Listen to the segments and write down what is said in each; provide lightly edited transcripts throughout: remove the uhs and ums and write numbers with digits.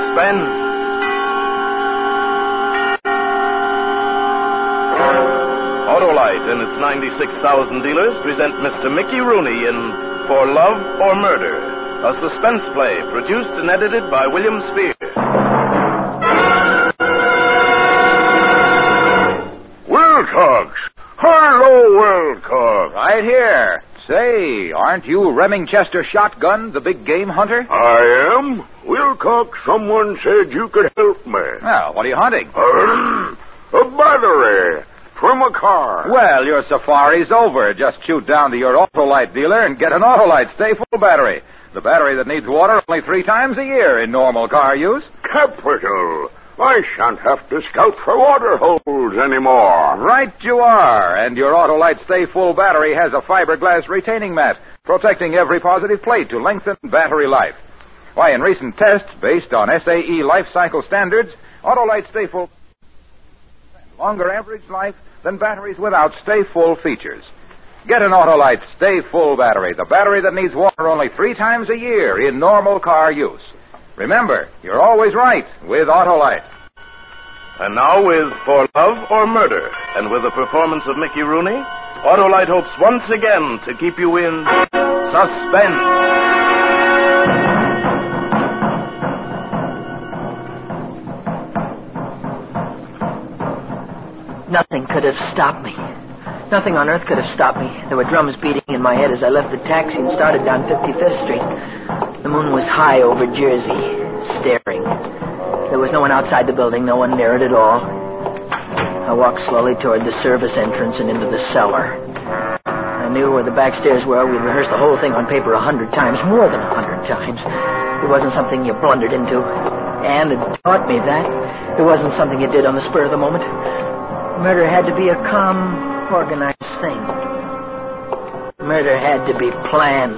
Suspense. Autolite and its 96,000 dealers present Mr. Mickey Rooney in For Love or Murder, a suspense play produced and edited by William Spear. Wilcox! Hello, Wilcox! Right here. Say, aren't you Remingchester Shotgun, the big game hunter? I am. Wilcox, someone said you could help me. Well, what are you hunting? A battery from a car. Well, your safari's over. Just shoot down to your Autolite dealer and get an Autolite Stay Full battery. The battery that needs water only 3 times a year in normal car use. Capital. I shan't have to scout for water holes anymore. Right you are. And your Autolite Stay Full battery has a fiberglass retaining mat, protecting every positive plate to lengthen battery life. Why, in recent tests based on SAE life cycle standards, Autolite Stay Full longer average life than batteries without Stay Full features. Get an Autolite Stay Full battery, the battery that needs water only 3 times a year in normal car use. Remember, you're always right with Autolite. And now with For Love or Murder, and with the performance of Mickey Rooney, Autolite hopes once again to keep you in suspense. Nothing could have stopped me. Nothing on earth could have stopped me. There were drums beating in my head as I left the taxi and started down 55th Street. The moon was high over Jersey, staring. There was no one outside the building, no one near it at all. I walked slowly toward the service entrance and into the cellar. I knew where the back stairs were. We'd rehearsed the whole thing on paper 100 times, more than 100 times. It wasn't something you blundered into. Anne had taught me that. It wasn't something you did on the spur of the moment. Murder had to be a calm, organized thing. Murder had to be planned.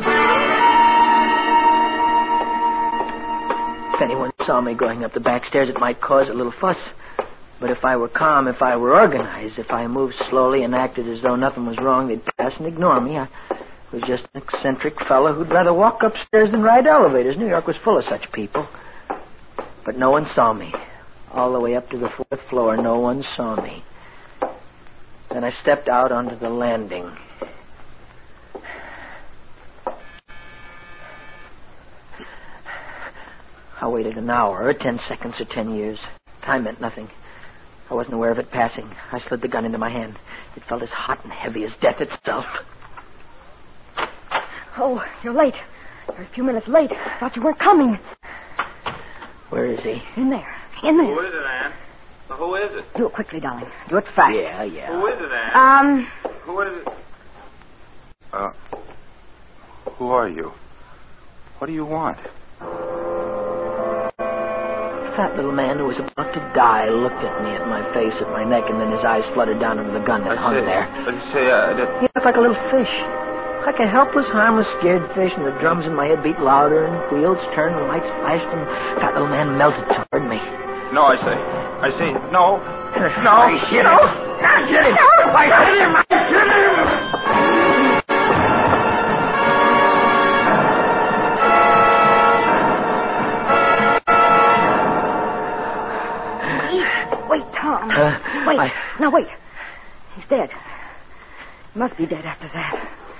If anyone saw me going up the back stairs, it might cause a little fuss. But if I were calm, if I were organized, if I moved slowly and acted as though nothing was wrong, they'd pass and ignore me. I was just an eccentric fellow who'd rather walk upstairs than ride elevators. New York was full of such people. But no one saw me. All the way up to the 4th floor, no one saw me. Then I stepped out onto the landing. I waited an hour, or 10 seconds, or 10 years. Time meant nothing. I wasn't aware of it passing. I slid the gun into my hand. It felt as hot and heavy as death itself. Oh, you're late. You're a few minutes late. Thought you weren't coming. Where is he? In there. In there. Who is it, Anne? Who is it? Do it quickly, darling. Do it fast. Yeah. Who is it, Anne? Who is it? Who are you? What do you want? A fat little man who was about to die looked at me, at my face, at my neck, and then his eyes fluttered down into the gun that hung there. He looked like a little fish. Like a helpless, harmless, scared fish, and the drums in my head beat louder, and wheels turned, and lights flashed, and the fat little man melted toward me. No, I say. No. No. I hit him. I hit him. I hit him. I hit him. Wait, Tom. Wait. Now, wait. He's dead. He must be dead after that.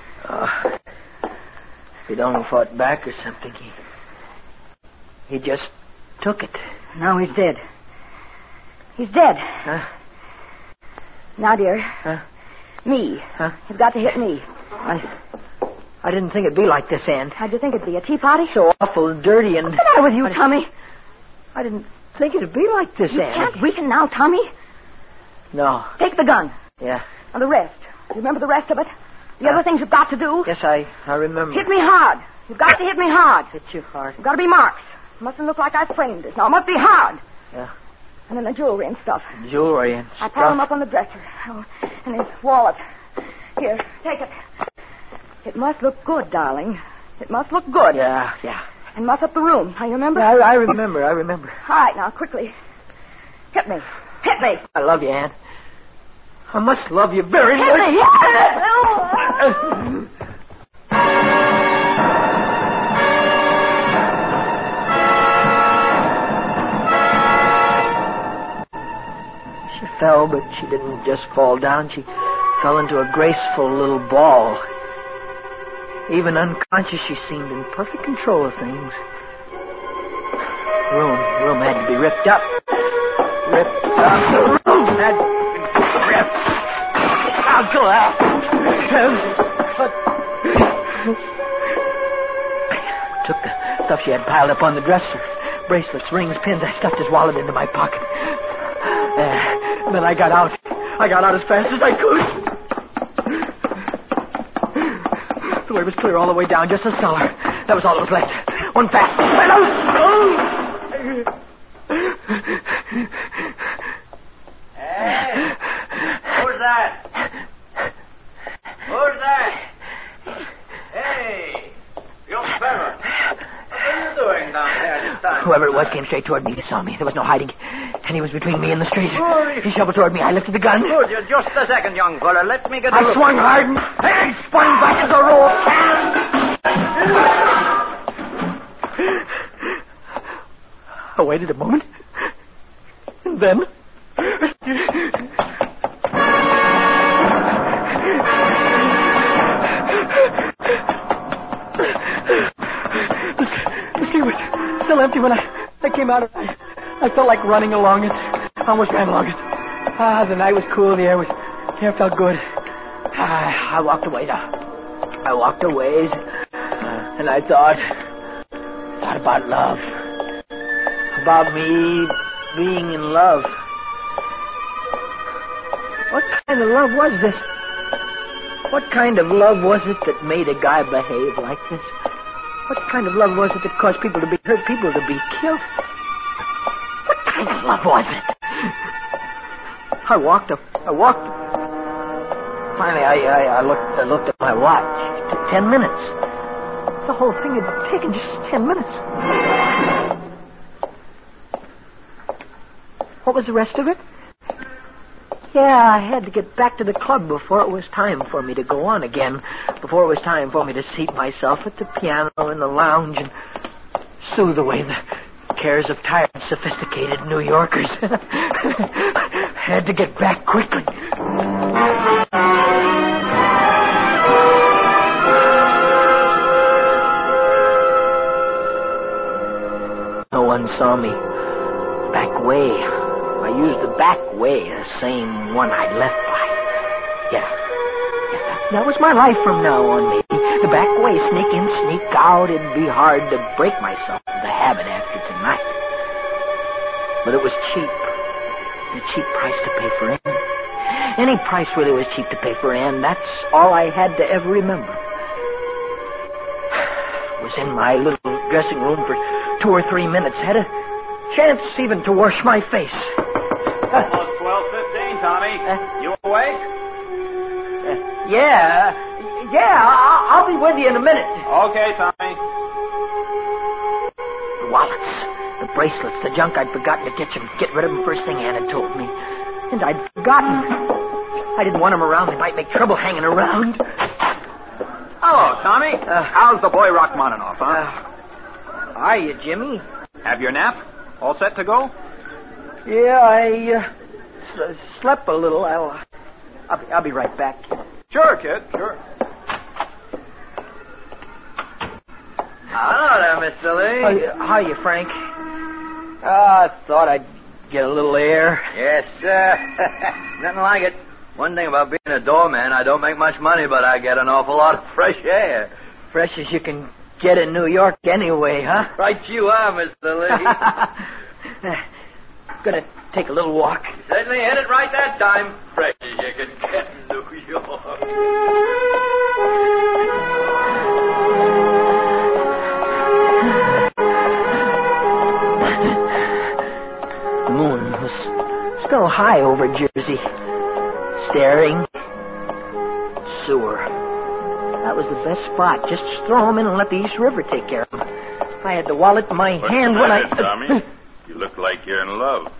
If he'd only fought back or something, he just took it. Now he's dead. He's dead. Huh? Now, dear. Huh? Me. Huh? You've got to hit me. I didn't think it'd be like this, Anne. How'd you think it'd be? A tea party? So awful and dirty and... What's the matter with you, Tommy? I didn't think it'd be like this, You Anne. can't weaken now, Tommy. No. Take the gun. Yeah. And the rest. You remember the rest of it? The other things you've got to do? Yes, I remember. Hit me hard. You've got to hit me hard. Hit you hard. You've got to be marks. It mustn't look like I framed this. Now, it must be hard. Yeah. And then the jewelry and stuff. Jewelry and I stuff. piled them up on the dresser. Oh, and his wallet. Here, take it. It must look good, darling. It must look good. Yeah. And muss up the room. Now, you remember? I remember. All right, now, quickly. Hit me. Hit me. I love you, Anne. I must love you very much. Hit me. fell, but she didn't just fall down. She fell into a graceful little ball. Even unconscious, she seemed in perfect control of things. Room had to be ripped up. Ripped up. The room had to be ripped. I'll go out. But I took the stuff she had piled up on the dresser. Bracelets, rings, pins. I stuffed his wallet into my pocket. And then I got out. I got out as fast as I could. The way was clear all the way down, just the cellar. That was all that was left. One fast. Hey, who's that? Who's that? Hey, young fella. What are you doing down there this time? Whoever it was came straight toward me. He saw me. There was no hiding. And he was between me and the street. He shuffled toward me. I lifted the gun. Good, just a second, young fella. Let me get a I look. swung hard and I spun back as a row of cans. I waited a moment. And then... The street was still empty when I came out of it. I felt like running along it. I almost ran along it. The night was cool. The air felt good. I walked away now. I walked a ways, and I thought about love. About me being in love. What kind of love was this? What kind of love was it that made a guy behave like this? What kind of love was it that caused people to be hurt, people to be killed? What kind of love was it? I walked. Finally, I looked at my watch. 10 minutes. The whole thing had taken just 10 minutes. What was the rest of it? Yeah, I had to get back to the club before it was time for me to go on again. Before it was time for me to seat myself at the piano in the lounge and soothe away the cares of tired, sophisticated New Yorkers. Had to get back quickly. No one saw me. Back way. I used the back way, the same one I'd left by. Yeah, that was my life from now on, maybe. The back way, sneak in, sneak out. It'd be hard to break myself of the habit after tonight. But it was cheap. A cheap price to pay for Ann. Any price really was cheap to pay for Ann. That's all I had to ever remember. I was in my little dressing room for 2 or 3 minutes. Had a chance even to wash my face. Almost 12:15, Tommy. You awake? Yeah. I'll be with you in a minute. Okay, Tommy. The wallets, the bracelets, the junk I'd forgotten to get rid of them first thing Ann had told me. And I'd forgotten. I didn't want them around. They might make trouble hanging around. Hello, Tommy. How's the boy Rachmaninoff, huh? Are you, Jimmy? Have your nap? All set to go? Yeah, I slept a little. I'll be right back. Sure, kid, sure. Hello there, Mr. Lee. How are you, Frank? I thought I'd get a little air. Yes, sir. Nothing like it. One thing about being a doorman, I don't make much money, but I get an awful lot of fresh air. Fresh as you can get in New York anyway, huh? Right you are, Mr. Lee. Gonna take a little walk. You certainly hit it right that time. Fresh as you can get in New York. The moon was still high over Jersey. Staring. Sewer. That was the best spot. Just throw them in and let the East River take care of them. I had the wallet in my hand when I... Tommy? You look like you're in love.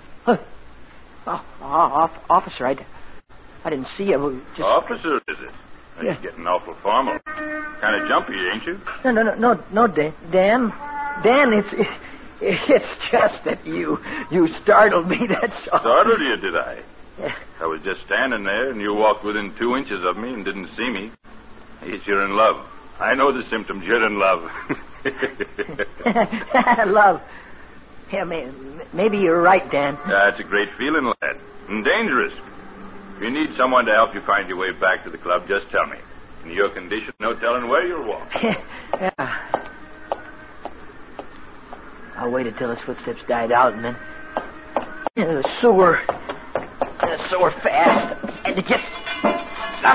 Officer, I didn't see you. Just... Officer, is it? Now, you're getting awful formal. Kind of jumpy, ain't you? No, Dan. Dan, it's just that you startled me, that's all. Startled you, did I? Yeah. I was just standing there, and you walked within 2 inches of me and didn't see me. I guess you're in love. I know the symptoms. You're in love. Love. Yeah, maybe you're right, Dan. That's a great feeling, lad. And dangerous. If you need someone to help you find your way back to the club, just tell me. In your condition, no telling where you'll walk. Yeah. I'll wait until his footsteps died out, and then... The sewer fast. And to get... Up.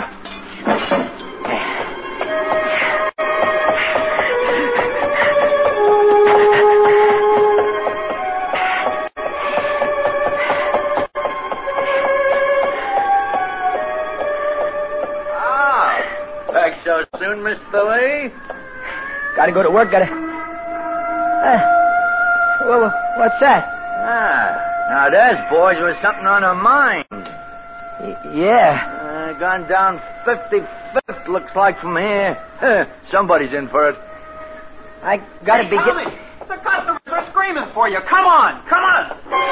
Back so soon, Mr. Lee? Gotta go to work, Well, what's that? Now there's boys with something on their minds. Yeah. Gone down 55th, looks like from here. Somebody's in for it. I gotta be Tommy, the customers are screaming for you. Come on, come on.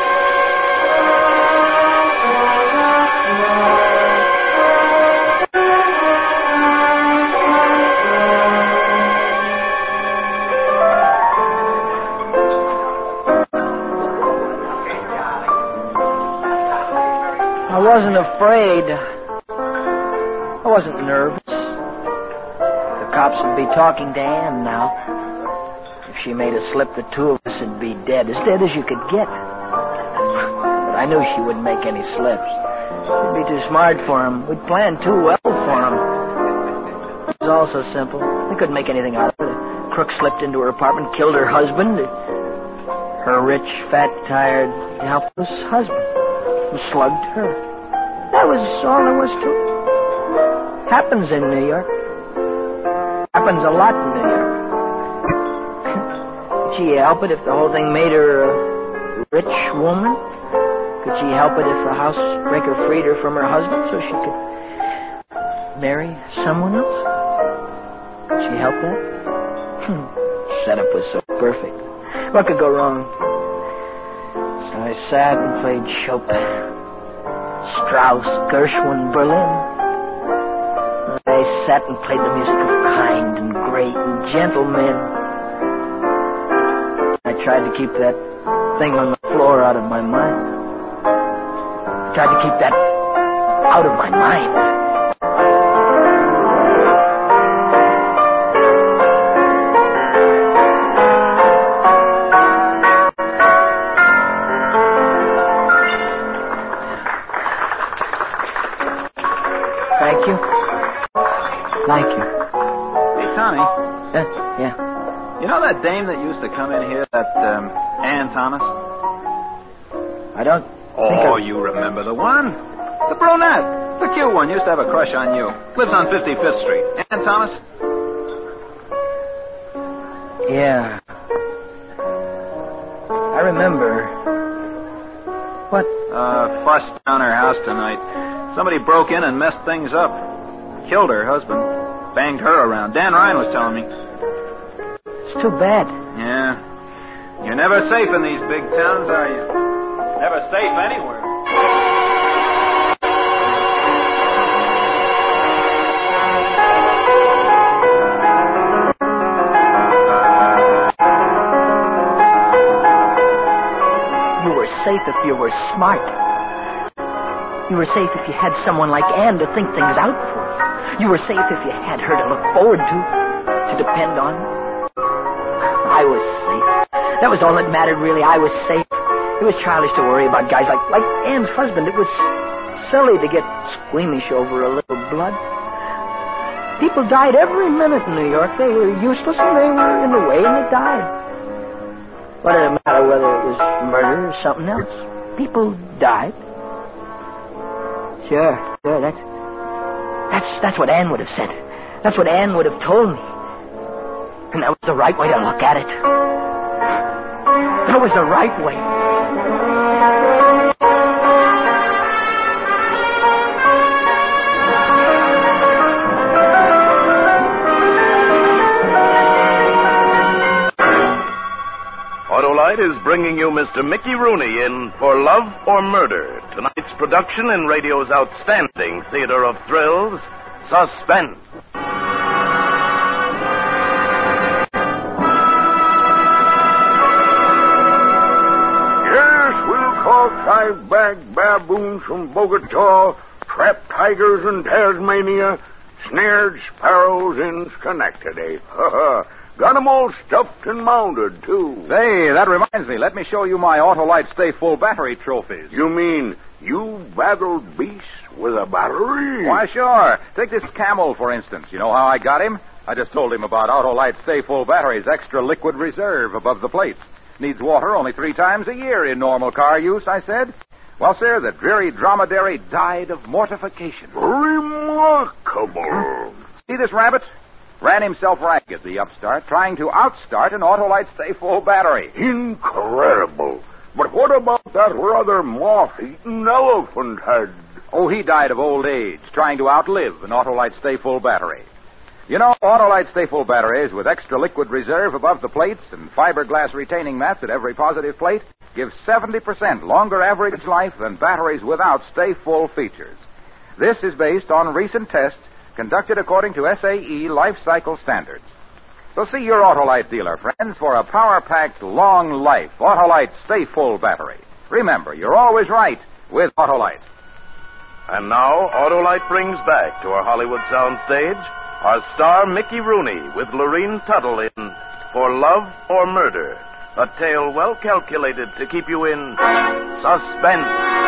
I wasn't afraid. I wasn't nervous. The cops would be talking to Ann now. If she made a slip, the two of us would be dead as you could get. But I knew she wouldn't make any slips. It'd be too smart for him. We'd planned too well for him. It was all so simple. They couldn't make anything out of it. A crook slipped into her apartment, killed her husband. Her rich, fat, tired, helpless husband. And slugged her. That was all there was to it. Happens in New York. Happens a lot in New York. Could she help it if the whole thing made her a rich woman? Could she help it if a housebreaker freed her from her husband so she could marry someone else? Could she help that? Setup was so perfect. What could go wrong? So I sat and played Chopin, Strauss, Gershwin, Berlin. I sat and played the music of kind and great and gentle men. I tried to keep that thing on the floor out of my mind. I tried to keep that out of my mind. Thank you. Hey, Tommy. Yeah. You know that dame that used to come in here, that Ann Thomas? I don't Oh, you remember the one? The brunette. The cute one. Used to have a crush on you. Lives on 55th Street. Ann Thomas? Yeah. I remember. What? Fuss down her house tonight. Somebody broke in and messed things up. Killed her husband. Banged her around. Dan Ryan was telling me. It's too bad. Yeah. You're never safe in these big towns, are you? Never safe anywhere. You were safe if you were smart. You were safe if you had someone like Ann to think things out for you. You were safe if you had her to look forward to depend on. I was safe. That was all that mattered, really. I was safe. It was childish to worry about guys like Ann's husband. It was silly to get squeamish over a little blood. People died every minute in New York. They were useless and they were in the way and they died. What did it matter whether it was murder or something else? People died. Sure, that's what Ann would have said. That's what Ann would have told me. And that was the right way to look at it. That was the right way. Autolite is bringing you Mr. Mickey Rooney in For Love or Murder, tonight's production in radio's outstanding theater of thrills, Suspense. Yes, we'll call 5-bag baboons from Bogota, trapped tigers in Tasmania, snared sparrows in Schenectady. Got 'em all stuffed and mounted, too. Say, that reminds me. Let me show you my Autolite Stay Full battery trophies. You mean you battled beasts with a battery? Why, sure. Take this Camel, for instance. You know how I got him? I just told him about Autolite Stay Full battery's extra liquid reserve above the plates. Needs water only 3 times a year in normal car use, I said. Well, sir, the dreary dromedary died of mortification. Remarkable. See this rabbit? Ran himself ragged, the upstart, trying to outstart an Autolite Stay Full battery. Incredible. But what about that rather moth-eaten elephant head? Oh, he died of old age, trying to outlive an Autolite Stay Full battery. You know, Autolite Stay Full batteries with extra liquid reserve above the plates and fiberglass retaining mats at every positive plate give 70% longer average life than batteries without Stay Full features. This is based on recent tests conducted according to SAE life cycle standards. So see your Autolite dealer, friends, for a power-packed, long life Autolite Stay Full battery. Remember, you're always right with Autolite. And now, Autolite brings back to our Hollywood soundstage our star Mickey Rooney with Lorene Tuttle in For Love or Murder, a tale well calculated to keep you in suspense.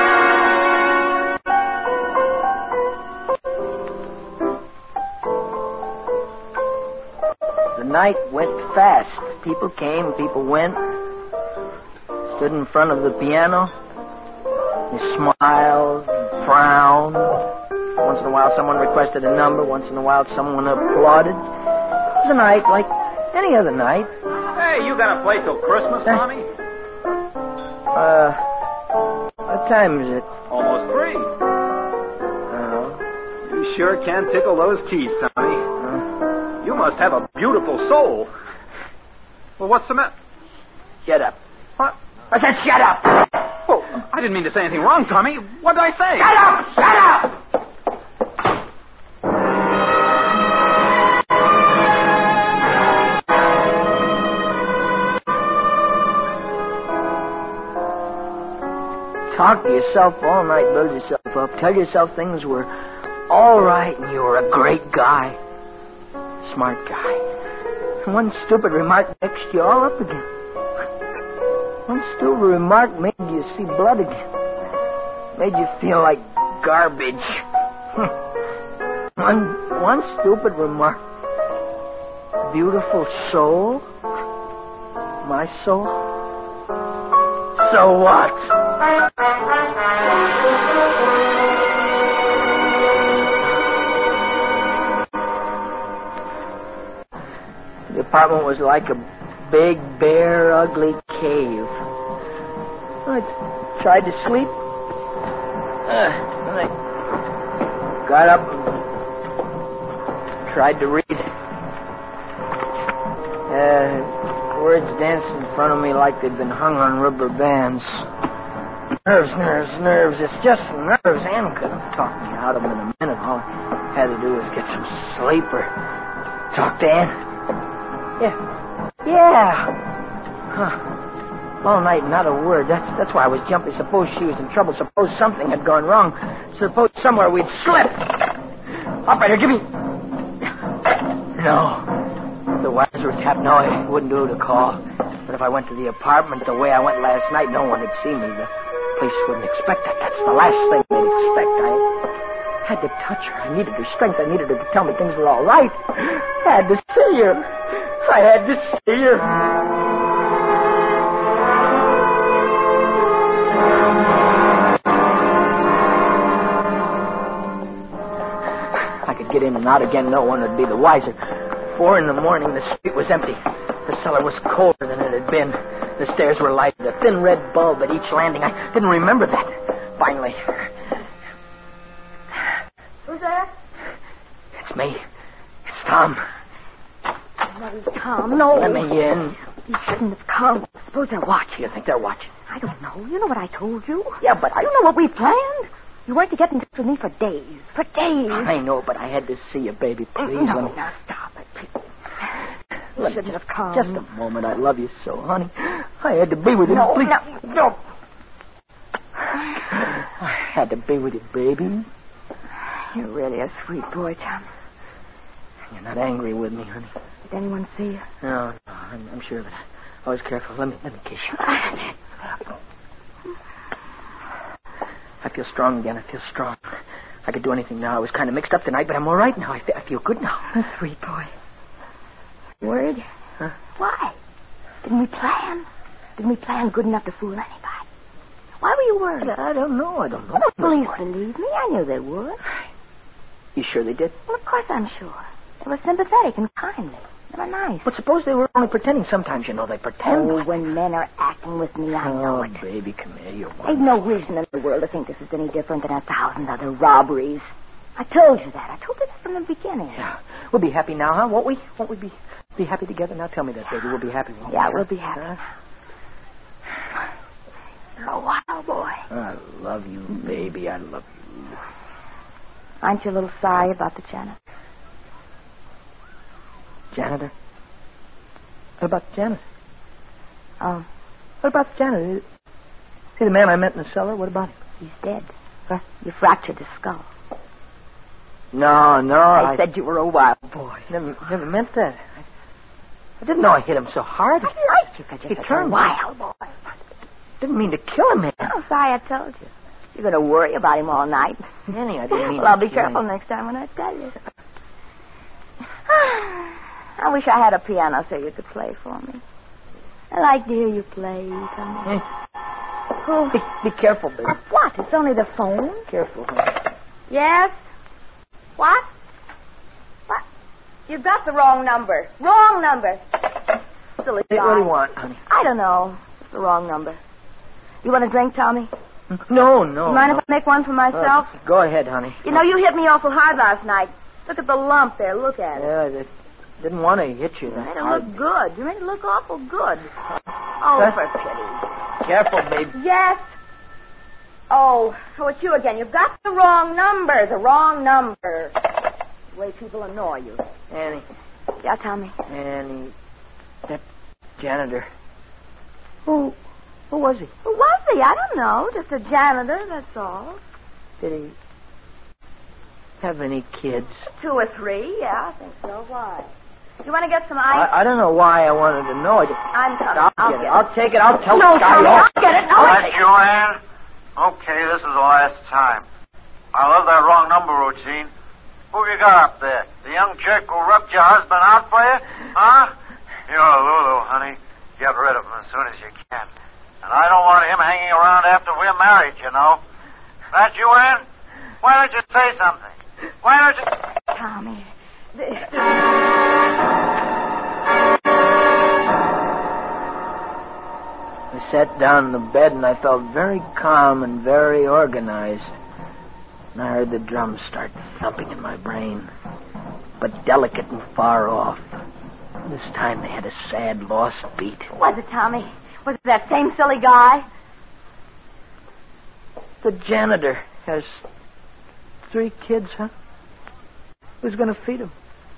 The night went fast. People came, people went. Stood in front of the piano. They smiled, frowned. Once in a while, someone requested a number. Once in a while, someone applauded. It was a night like any other night. Hey, you gotta play till Christmas, Tommy? What time is it? Almost 3. You sure can tickle those keys, Tommy. You must have a beautiful soul. Well, what's the matter? Shut up. What? I said shut up! Oh, I didn't mean to say anything wrong, Tommy. What did I say? Shut up! Shut up! Talk to yourself all night, build yourself up, tell yourself things were all right and you were a great guy, smart guy. And one stupid remark mixed you all up again. One stupid remark made you see blood again. Made you feel like garbage. One stupid remark. Beautiful soul? My soul? So what? The apartment was like a big, bare, ugly cave. I tried to sleep. And I got up and tried to read. Words danced in front of me like they'd been hung on rubber bands. Nerves, nerves, nerves. It's just nerves. Ann could have talked me out of them in a minute. All I had to do was get some sleep or talk to Ann. Yeah. Huh. All night, not a word. That's why I was jumpy. Suppose she was in trouble. Suppose something had gone wrong. Suppose somewhere we'd slipped. Operator, give me... No. The wires were tapped. No, I wouldn't do to call. But if I went to the apartment the way I went last night, no one would see me. The police wouldn't expect that. That's the last thing they'd expect. I had to touch her. I needed her strength. I needed her to tell me things were all right. I had to see her. I had to see her. I could get in and out again. No one would be the wiser. 4 in the morning, the street was empty. The cellar was colder than it had been. The stairs were lighted. A thin red bulb at each landing. I didn't remember that. Finally. Who's there? It's me. It's Tom. No, Tom, no. Let me in. You shouldn't have come. suppose they're watching. You think they're watching? I don't know. You know what I told you. Yeah, but You know what we planned? You weren't to get in touch with me for days. For days. I know, but I had to see you, baby. Please, No, let me... now stop it. Let me shouldn't have come. Just a moment. I love you so, honey. I had to be with you. No, Please. no. I had to be with you, baby. You're really a sweet boy, Tom. You're not angry with me, honey. Did anyone see you? No, I'm sure of it. I was careful. Let me kiss you. I feel strong again. I feel strong. I could do anything now. I was kind of mixed up tonight, but I'm all right now. I feel good now. A sweet boy. Worried? Huh? Why? Didn't we plan? Didn't we plan good enough to fool anybody? Why were you worried? I don't know. Well, the police believed me. I knew they would. You sure they did? Well, of course I'm sure. They were sympathetic and kindly. They were nice. But suppose they were only pretending. Sometimes, you know, they pretend. Oh, when men are acting with me, I know it. Baby, come here. You're They've no reason in the world to think this is any different than 1,000 other robberies. I told you that. I told you that from the beginning. Yeah. We'll be happy now, huh? Won't we? Won't we be happy together? Now tell me that, baby. We'll be happy. Yeah, we'll be happy. You're a wild boy. I love you, baby. I love you. Aren't you a little sorry about the janitor? Janitor? What about the janitor? Oh. What about the janitor? See the man I met in the cellar? What about him? He's dead. Huh? You fractured his skull. No. I said you were a wild boy. Never meant that. I didn't know I hit him so hard. I liked you because He you're such turned a wild boy. Didn't mean to kill him, man. Oh, sorry I told you. You're going to worry about him all night. Annie, I didn't mean Well, I'll to be kill careful him. next time when I tell you. I wish I had a piano so you could play for me. I like to hear you play, Tommy. Oh. Be careful, baby. What? It's only the phone. Careful, honey. Yes? What? What? You've got the wrong number. Wrong number. Silly Hey, guy. what do you want, honey? I don't know. It's the wrong number. You want a drink, Tommy? No. You mind if I make one for myself? Go ahead, honey. You know, you hit me awful hard last night. Look at the lump there. Look at it. Yeah, I didn't want to hit you You that made it hard. look good. You made it look awful good. Oh, Huh? for pity. Careful, baby. Yes. Oh, it's you again. You've got the wrong number. The wrong number. The way people annoy you. Annie. Yeah, Tommy. Annie. That janitor. Who was he? Who was he? I don't know. Just a janitor, that's all. Did he have any kids? 2 or 3, yeah, I think so. Why? You want to get some ice? I don't know why I wanted to know. I'm coming. I'll get it. I'll take it. I'll tell No, the guy Tommy, off. I'll get it. All right, Joanne. Okay, this is the last time. I love that wrong number routine. Who you got up there? The young jerk who rubbed your husband out for you? Huh? You're Lulu, honey. Get rid of him as soon as you can. And I don't want him hanging around after we're married, you know. That you, Ann? Why don't you say something? Why don't you... Tommy. I sat down in the bed and I felt very calm and very organized. And I heard the drums start thumping in my brain, but delicate and far off. This time they had a sad, lost beat. Was it, Tommy? Was it that same silly guy? The janitor has 3 kids, huh? Who's going to feed them?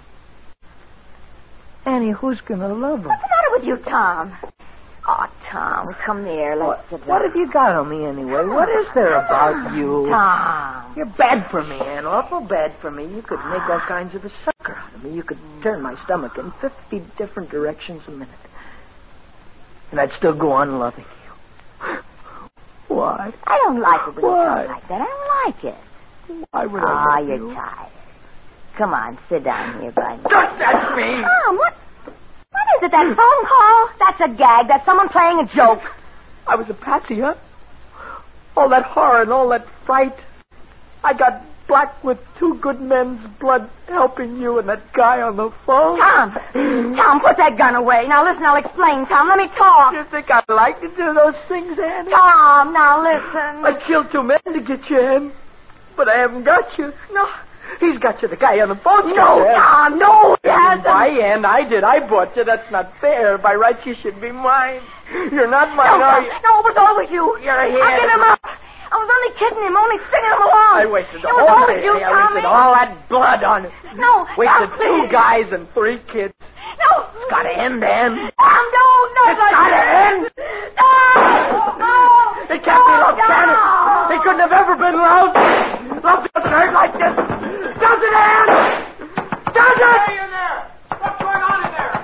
Annie, who's going to love them? What's the matter with you, Tom? Oh, Tom, come here. Let's sit down. What have you got on me anyway? What is there about you? Tom. You're bad for me, Ann. Awful bad for me. You could make all kinds of a sucker out of me. You could turn my stomach in 50 different directions a minute. And I'd still go on loving you. Why? I don't like it when you Why? talk like that. I don't like it. Why would I love you're you? tired. Come on, sit down here, buddy. Don't touch me! Tom, what is it, that phone call? That's a gag. That's someone playing a joke. I was a patsy, huh? All that horror and all that fright. I got black with 2 good men's blood helping you and that guy on the phone. Tom, put that gun away. Now, listen, I'll explain, Tom. Let me talk. You think I'd like to do those things, Annie? Tom, now listen. I killed 2 men to get you, Ann. But I haven't got you. No, He's got you, the guy on the phone. No, no, he hasn't. Why, Ann? I did. I bought you. That's not fair. By rights, you should be mine. You're not mine, are you? No, it was always you. You're a I'll get him up. I was only kidding him, only stringing him along. I wasted the It was whole always day. you, I Tommy. wasted all that blood on it. No, Wasted no, 2 please. guys and 3 kids. No. It's got to end, Ann. Tom, no. It's got to end. No. It can't be love, can it? It couldn't have ever been love. Love doesn't hurt like this. Does it, Ann? Does it? Hey, in there. What's going on in there?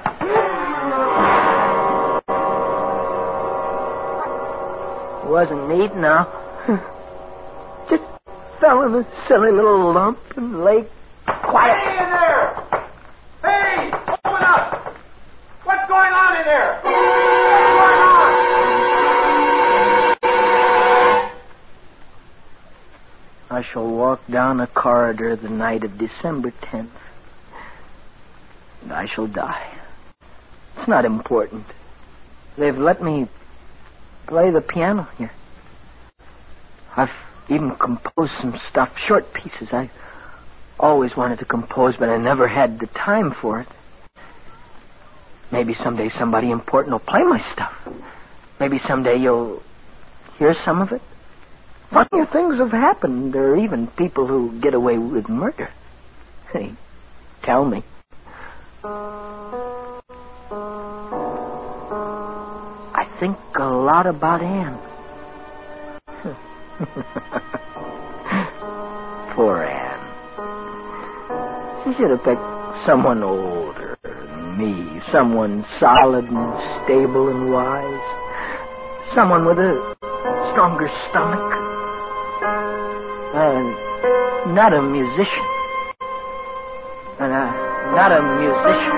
It wasn't neat now. Just fell in a silly little lump and lay quiet. Hey, in there! Hey, open up! What's going on in there? What's going on? I shall walk down a corridor the night of December 10th. And I shall die. It's not important. They've let me play the piano here. I've even composed some stuff, short pieces. I always wanted to compose, but I never had the time for it. Maybe someday somebody important will play my stuff. Maybe someday you'll hear some of it. Funnier things have happened. There are even people who get away with murder. Hey, tell me. I think a lot about Ann. Poor Ann. She should have picked someone older than me. Someone solid and stable and wise. Someone with a stronger stomach. Not a musician. Not a musician.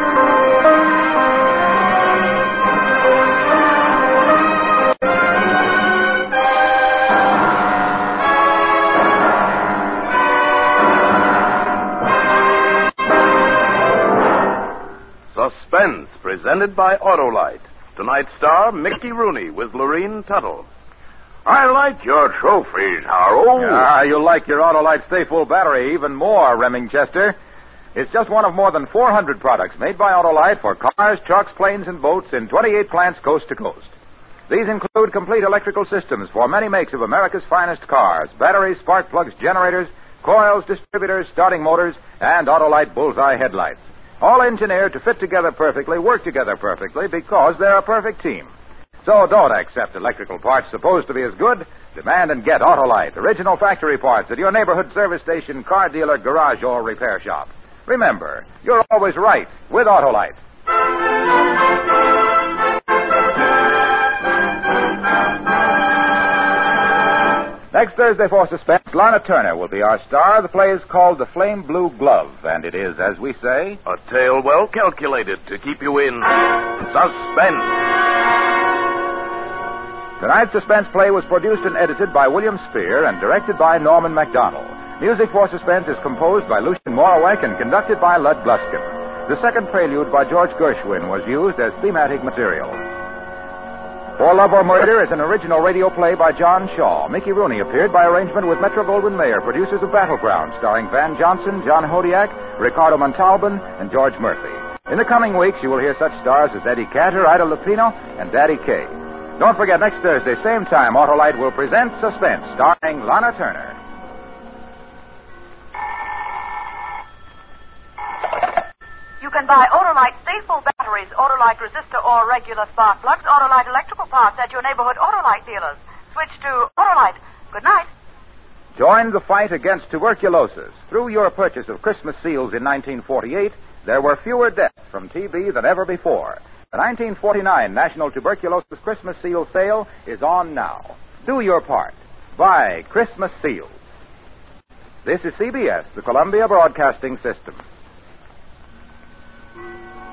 Suspense, presented by Autolite. Tonight's star, Mickey Rooney with Lorene Tuttle. I like your trophies, Harrow. You'll like your Autolite Stay Full battery even more, Remingchester. It's just one of more than 400 products made by Autolite for cars, trucks, planes, and boats in 28 plants coast to coast. These include complete electrical systems for many makes of America's finest cars, batteries, spark plugs, generators, coils, distributors, starting motors, and Autolite bullseye headlights. All engineered to fit together perfectly, work together perfectly, because they're a perfect team. So don't accept electrical parts supposed to be as good. Demand and get Autolite, original factory parts at your neighborhood service station, car dealer, garage, or repair shop. Remember, you're always right with Autolite. Next Thursday for Suspense, Lana Turner will be our star. The play is called The Flame Blue Glove, and it is, as we say, a tale well calculated to keep you in suspense. Tonight's suspense play was produced and edited by William Spear and directed by Norman MacDonald. Music for Suspense is composed by Lucien Morawek and conducted by Lud Gluskin. The second prelude by George Gershwin was used as thematic material. For Love or Murder is an original radio play by John Shaw. Mickey Rooney appeared by arrangement with Metro-Goldwyn-Mayer, producers of Battleground, starring Van Johnson, John Hodiak, Ricardo Montalban, and George Murphy. In the coming weeks, you will hear such stars as Eddie Cantor, Ida Lupino, and Daddy Kay. Don't forget, next Thursday, same time, Autolite will present Suspense, starring Lana Turner. You can buy Autolite Stay Full batteries, Autolite resistor or regular spark plugs, Autolite electrical parts at your neighborhood Autolite dealers. Switch to Autolite. Good night. Join the fight against tuberculosis. Through your purchase of Christmas seals in 1948, there were fewer deaths from TB than ever before. The 1949 National Tuberculosis Christmas Seal Sale is on now. Do your part. Buy Christmas seals. This is CBS, the Columbia Broadcasting System.